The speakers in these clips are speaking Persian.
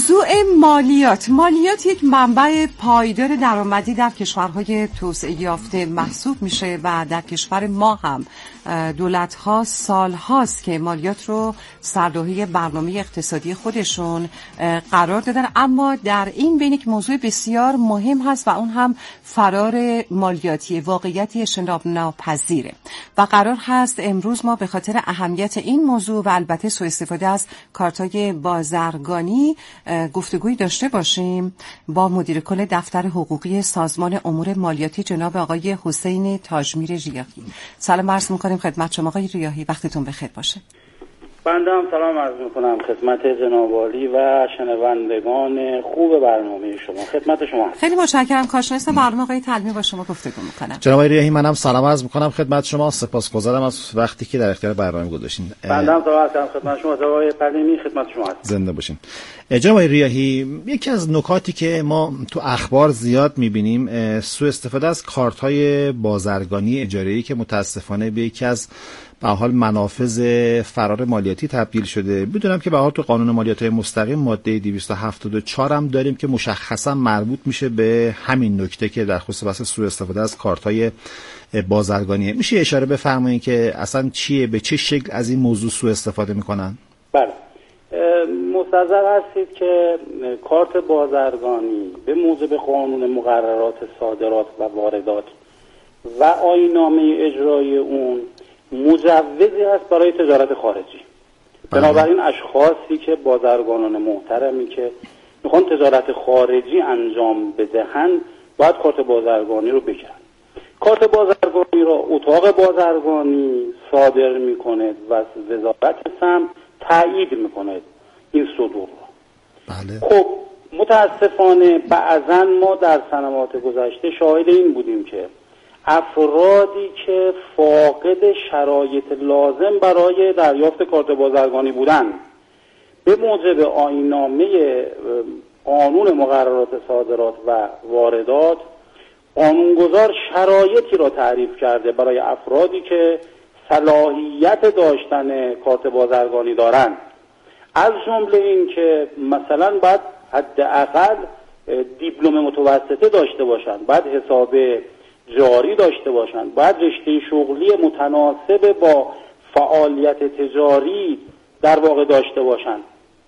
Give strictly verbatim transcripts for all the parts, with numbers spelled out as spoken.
موضوع مالیات مالیات یک منبع پایدار درآمدی در کشورهای توسعه یافته محسوب میشه و در کشور ما هم دولت‌ها سال‌هاست که مالیات رو سرلوحه برنامه اقتصادی خودشون قرار دادن، اما در این بین یک موضوع بسیار مهم هست و اون هم فرار مالیاتی، واقعیتی اجتناب ناپذیره و قرار هست امروز ما به خاطر اهمیت این موضوع و البته سوء استفاده از کارت‌های بازرگانی گفتگویی داشته باشیم با مدیر کل دفتر حقوقی سازمان امور مالیاتی جناب آقای حسین تاجمیر ریاحی. سلام عرض می‌کنیم خدمت شما آقای ریاحی، وقتتون بخیر باشه. بنده هم سلام عرض می‌کنم خدمت جناب عالی و شنوندگان خوب برنامه شما. خدمت شما. خیلی متشکرم. کارشناس برنامه آقای تلمی با شما گفتگو می‌کنم. جناب ریاحی منم سلام عرض می‌کنم خدمت شما. سپاسگزارم از وقتی که در اختیار برنامه گذاشتین. بنده هم سلام عرض خدمت شما آقای تلمی، خدمت شما هستم. زنده باشین. جناب ریاحی، یکی از نکاتی که ما تو اخبار زیاد می‌بینیم سوء استفاده از کارت‌های بازرگانی اجاره‌ای که متأسفانه به یکی از به حال منافذ فرار مالیاتی تبدیل شده. میدونم که به حال تو قانون مالیات‌های مستقیم ماده دویست و هفتاد و چهار هم داریم که مشخصا مربوط میشه به همین نکته که در خصوص بحث سوء استفاده از کارت‌های بازرگانی. میشه اشاره بفرمایید که اصلا چیه، به چه شکل از این موضوع سوء استفاده میکنن؟ بله، مستحضر هستید که کارت بازرگانی به موجب قانون مقررات صادرات و واردات و آیین‌نامه اجرایی اون مجوزی هست برای تجارت خارجی. بنابراین اشخاصی که بازرگانان محترمی که میخوان تجارت خارجی انجام بدهند باید کارت بازرگانی رو بگیرن. کارت بازرگانی رو اتاق بازرگانی صادر میکنه و وزارت سمت تایید میکنه این صدور رو. بله. خب متاسفانه بعضا ما در سنوات گذشته شاهد این بودیم که افرادی که فاقد شرایط لازم برای دریافت کارت بازرگانی بودند به موجب آیین‌نامه قانون مقررات صادرات و واردات قانونگذار شرایطی را تعریف کرده برای افرادی که صلاحیت داشتن کارت بازرگانی دارند، از جمله این که مثلا باید حداقل دیپلم متوسطه داشته باشند، باید حساب جاری داشته باشند، باید رشته شغلی متناسب با فعالیت تجاری در واقع داشته باشند.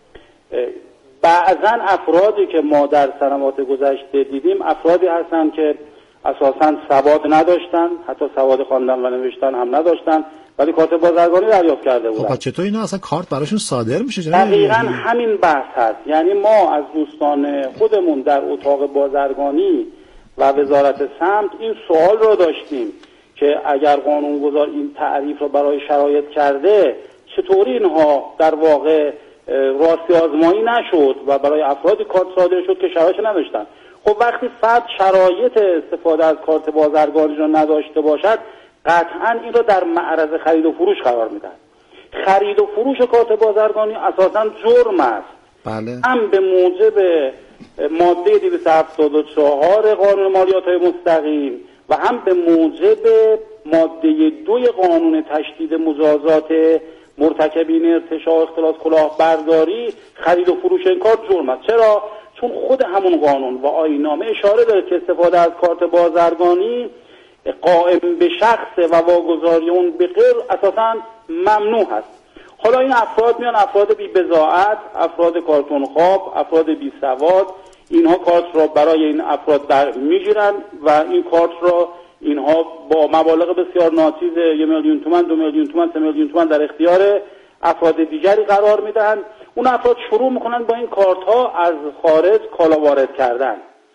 بعضا افرادی که ما در سنوات گذشته دیدیم افرادی هستند که اساساً سواد نداشتن، حتی سواد خواندن و نوشتن هم نداشتن، ولی کارت بازرگانی دریافت کرده بودن. خب چطور اینا اصلا کارت براشون صادر میشه؟ دقیقاً همین بحث هست. یعنی ما از دوستان خودمون در اتاق بازرگانی و وزارت سمت این سوال رو داشتیم که اگر قانونگذار این تعریف رو برای شرایط کرده چطوری اینها در واقع راستی آزمایی نشد و برای افرادی کارت صادر شد که شرایط نداشتن. خب وقتی فرد شرایط استفاده از کارت بازرگانی رو نداشته باشد قطعا این رو در معرض خرید و فروش قرار میدن. خرید و فروش کارت بازرگانی اساساً جرم است. بله. هم به موجب ماده دویست و هفتاد و چهار قانون مالیات‌های مستقیم و هم به موجب ماده دوی قانون تشدید مجازات مرتکبین ارتشاء اختلاس کلاهبرداری خرید و فروش این کارت جرم است. چرا؟ چون خود همون قانون و آیین‌نامه اشاره داره که استفاده از کارت بازرگانی قائم به شخص و واگذاری اون به غیر اساساً ممنوع هست. حالا این افراد میان، افراد بی بضاعت، افراد کارتون خواب، افراد بی سواد، اینها کارت را برای این افراد در میگیرن و این کارت را اینها با مبالغ بسیار ناچیز یک میلیون تومان، دو میلیون تومان، سه میلیون تومان در اختیار افراد دیگری قرار میدن. اون افراد شروع میکنن با این کارت ها از خارج کالا وارد کردن.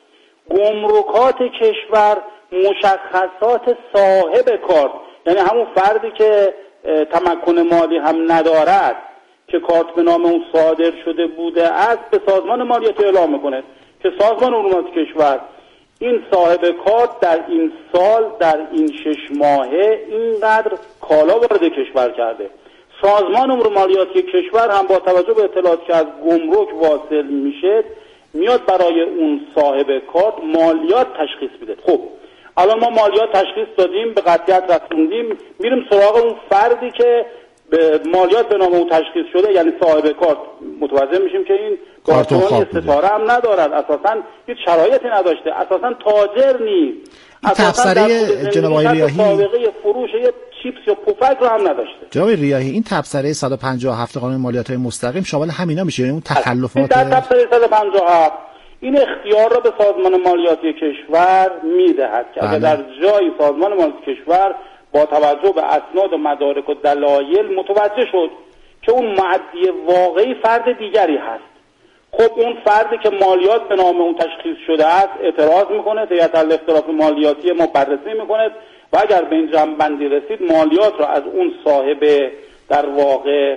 گمرکات کشور مشخصات صاحب کارت، یعنی همون فردی که تمکن مالی هم ندارد که کارت به نام اون صادر شده بوده است، به سازمان مالیاتی اعلام میکنه که سازمان امور کشور این صاحب کارت در این سال در این شش ماهه اینقدر کالا وارد کشور کرده. سازمان امور مالیاتی کشور هم با توجه به اطلاعاتی که از گمرک واصل میشه میاد برای اون صاحب کارت مالیات تشخیص میده. خب الان ما مالیات تشخیص دادیم، به قطعیت رسوندیم، میریم سراغ اون فردی که به مالیات به نام او تشخیص شده، یعنی صاحب کارت، متوجه میشیم که این کارتون ستاره هم ندارد، اساسا هیچ شرایطی نداشته، اساسا تاجر نیست، این تبصره جناب آقای ریاحی سابقه فروش یه چیپس یا پفک رو هم نداشته. جناب ریاحی این تبصره صد و پنجاه و هفت قانون مالیات‌های مستقیم شامل همینا میشه، یعنی اون تخلفات در تبصره صد و پنجاه و هفت این اختیار را به سازمان مالیاتی کشور میدهد که اگر در جای سازمان مالیاتی کشور با توجه به اسناد و مدارک و دلایل متوجه شد که اون مؤدی واقعی فرد دیگری هست، خب اون فردی که مالیات به نام اون تشخیص شده است اعتراض میکنه، هیئت الاختلاف مالیاتی ما بررسی میکنه و اگر به این جمع‌بندی رسید مالیات را از اون صاحب در واقع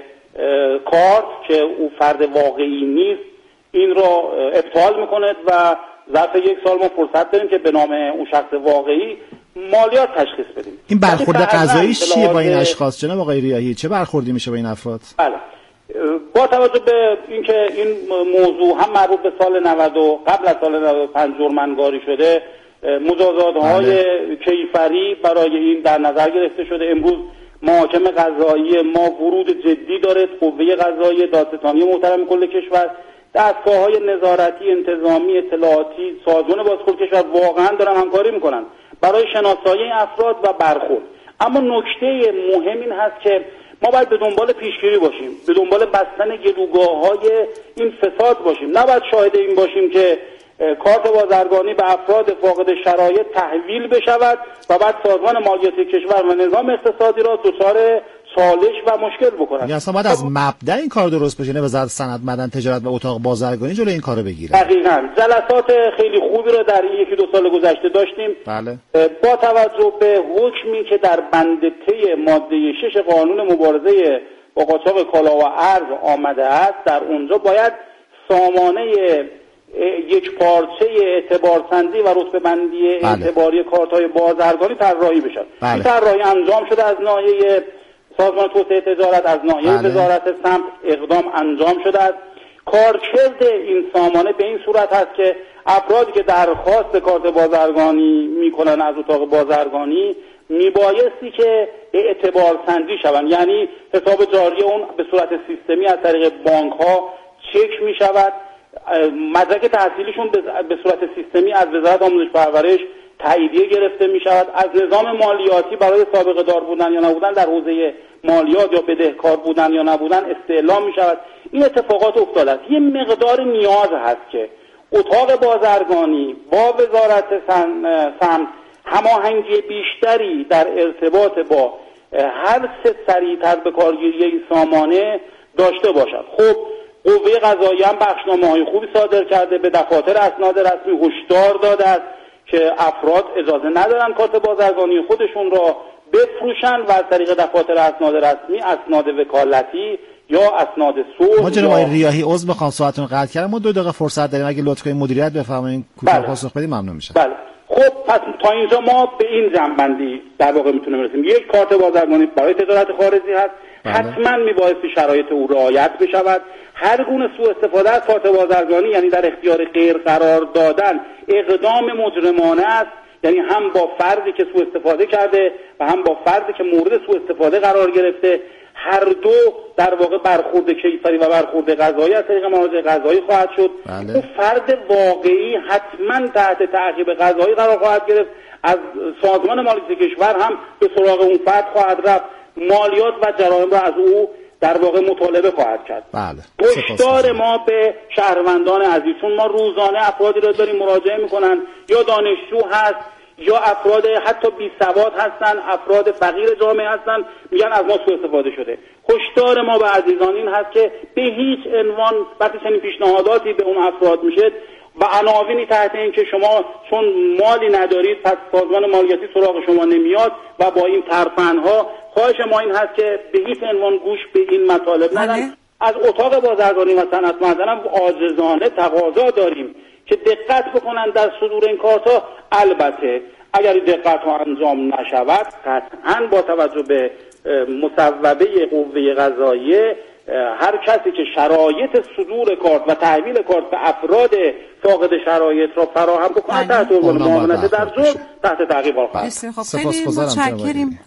کارت که اون فرد واقعی نیست این را ابطال میکنه و ظرف یک سال ما فرصت داریم که به نام اون شخص واقعی مالیات تشخیص بدیم. این برخورد قضایی چیه با این اشخاص جناب آقای ریاحی؟ چه برخوردی میشه با این افراد؟ بله، با توجه به اینکه این موضوع هم مربوط به سال نود و قبل از سال نود و پنج جرم‌انگاری شده، مجازات‌های بله. کیفری برای این در نظر گرفته شده. امروز محاکم قضایی ما ورود جدی داره، قوه قضایی دادستانی محترم کل کشور، دستگاه‌های نظارتی، انتظامی، اطلاعاتی، سازمان بازخورد کشور واقعا دارن همکاری میکنن برای شناسایی این افراد و برخورد. اما نکته مهم این هست که ما باید به دنبال پیشگیری باشیم، به دنبال بستن گلوگاه‌های این فساد باشیم. نباید شاهد این باشیم که کارت بازرگانی به افراد فاقد شرایط تحویل بشود و بعد سازمان مالیاتی کشور و نظام اقتصادی را دچار چالش و مشکل بکنند. یعنی اصلا باید از مبدأ این کار درست بشه، نه وزارت صنعت، معدن، تجارت و اتاق بازرگانی جلوی این کارو بگیره. دقیقاً جلسات خیلی خوبی رو در این یکی دو سال گذشته داشتیم. بله. با توجه به حکمی که در بند ت ماده شش قانون مبارزه با قاچاق کالا و ارز آمده است، در اونجا باید سامانه یک پارچه اعتبارسنجی و رتبه بندی بله. اعتباری کارت‌های بازرگانی طراحی بشد. بله. این طراحی انجام شده از ناحیه سازمان توسعه تجارت، از ناحیه بله. وزارت سمت اقدام انجام شده است. کارکرد این سامانه به این صورت هست که افرادی که درخواست کارت بازرگانی میکنن از اتاق بازرگانی میبایستی که اعتبار سنجی شوند، یعنی حساب جاری اون به صورت سیستمی از طریق بانک ها چک میشود، مدرک تحصیلیشون به صورت سیستمی از وزارت آموزش پرورش تاییدیه گرفته می شود، از نظام مالیاتی برای سابقه دار بودن یا نبودن در حوزه مالیات یا بدهکار بودن یا نبودن استعلام می شود. این اتفاقات افتاده است. یه مقدار نیاز هست که اتاق بازرگانی با وزارت سمت هماهنگی بیشتری در ارتباط با هر سه سریعتر به کارگیری این سامانه داشته باشد. خب قوه قضاییه هم بخشنامه‌های خوبی صادر کرده، به دفاتر اسناد رسمی هشدار داده است که افراد اجازه ندارن کارت بازرگانی خودشون را بفروشن و از طریق دفاتر اسناد رسمی، اسناد وکالتی یا اسناد صلح. ما جناب آقای ریاحی عذر می‌خوام ساعتتون قطع کردم، ما دو دقیقه فرصت داریم، اگه لطف کنید مدیریت بفرمایید کوتاه بله. پاسخ بدید ممنون میشم. بله. خب پس تا اینجا ما به این جنبندی در واقع میتونیم برسیم. یک، کارت بازرگانی برای تجارت خارجی هست، بله. حتما میبایستی شرایط او رعایت بشود. هر گونه سوء استفاده از کارت بازرگانی، یعنی در اختیار غیر قرار دادن، اقدام مجرمانه است، یعنی هم با فردی که سوء استفاده کرده و هم با فردی که مورد سوء استفاده قرار گرفته، هر دو در واقع برخورد کیفری و برخورد قضایی از طریق مراجع قضایی خواهد شد. بله. اون فرد واقعی حتما تحت تعقیب قضایی قرار خواهد گرفت، از سازمان مالیاتی کشور هم به سراغ اون فرد خواهد رفت، مالیات و جرایم را از او در واقع مطالبه خواهد کرد. بله. هشدار ما به شهروندان عزیز، چون ما روزانه افرادی را داریم مراجعه میکنن، یا دانشجو هست یا افراد حتی بی سواد هستن، افراد فقیر جامعه هستن، میگن از ما سوء استفاده شده. هشدار ما به عزیزان این هست که به هیچ عنوان وقتی چنین پیشنهاداتی به اون افراد میشه و عناوینی تحت این که شما چون مالی ندارید پس سازمان مالیاتی سراغ شما نمیاد و با این ترفندها، خواهش ما این هست که به هیچ عنوان گوش به این مطالب ندن. از اتاق بازرگانی و صنعت معدن عاجزانه تقاضا داریم که دقت بکنن در صدور این کارتا. البته اگر این دقت ها انجام نشود، قطعا با توجه به مصوبه قوه قضاییه هر کسی که شرایط صدور کارت و تحویل کارت به افراد فاقد شرایط را فراهم بکنه تحت عنوان معاونت در جرم تحت تعقیب قرار خواهد. خیلی متشکریم.